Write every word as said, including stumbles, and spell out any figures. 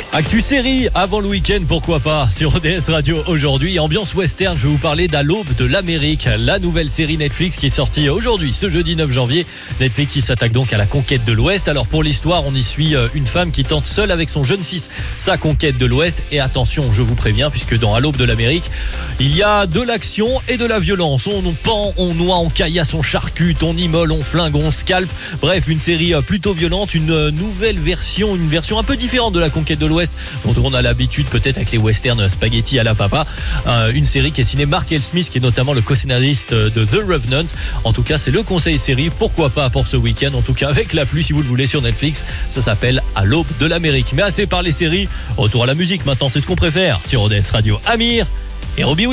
Actu série avant le week-end, pourquoi pas, sur O D S Radio aujourd'hui. Ambiance western, je vais vous parler d'À l'aube de l'Amérique, la nouvelle série Netflix qui est sortie aujourd'hui, ce jeudi neuf janvier. Netflix qui s'attaque donc à la conquête de l'Ouest. Alors pour l'histoire, on y suit une femme qui tente seule avec son jeune fils sa conquête de l'Ouest. Et attention, je vous préviens, puisque dans À l'aube de l'Amérique, il y a de l'action et de la violence. On, on pend, on noie, on caillasse, on charcute, on immole, on flingue, on scalpe. Bref, une série plutôt violente, une nouvelle version, une version un peu différente de la conquête de l'Ouest, dont on a l'habitude peut-être avec les westerns spaghetti à la papa. Euh, une série qui est signée Mark L. Smith, qui est notamment le co-scénariste de The Revenant. En tout cas, c'est le conseil série, pourquoi pas pour ce week-end, en tout cas avec la pluie si vous le voulez sur Netflix. Ça s'appelle À l'aube de l'Amérique. Mais assez parlé série, retour à la musique maintenant, c'est ce qu'on préfère sur O D S Radio. Amir et Robbie.